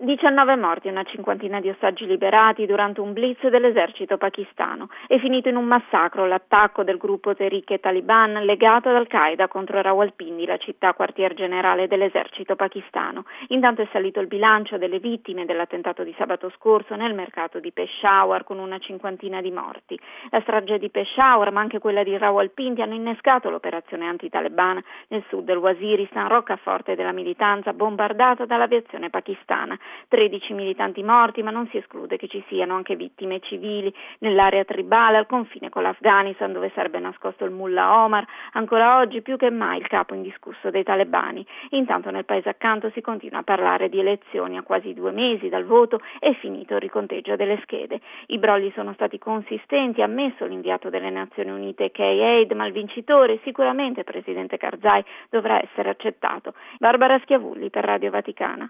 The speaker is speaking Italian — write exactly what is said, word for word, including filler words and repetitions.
diciannove morti e una cinquantina di ostaggi liberati durante un blitz dell'esercito pakistano. È finito in un massacro l'attacco del gruppo Tehrik-e-Taliban legato ad Al-Qaeda contro Rawalpindi, la città quartier generale dell'esercito pakistano. Intanto è salito il bilancio delle vittime dell'attentato di sabato scorso nel mercato di Peshawar, con una cinquantina di morti. La strage di Peshawar, ma anche quella di Rawalpindi, hanno innescato l'operazione anti-Taliban nel sud del Waziristan, roccaforte della militanza bombardata dall'aviazione pakistana. tredici militanti morti, ma non si esclude che ci siano anche vittime civili nell'area tribale al confine con l'Afghanistan, dove sarebbe nascosto il mullah Omar, ancora oggi più che mai il capo indiscusso dei talebani. Intanto nel paese accanto si continua a parlare di elezioni a quasi due mesi dal voto e finito il riconteggio delle schede. I brogli sono stati consistenti, ha ammesso l'inviato delle Nazioni Unite Kay Haid, ma il vincitore, sicuramente il presidente Karzai, dovrà essere accettato. Barbara Schiavulli per Radio Vaticana.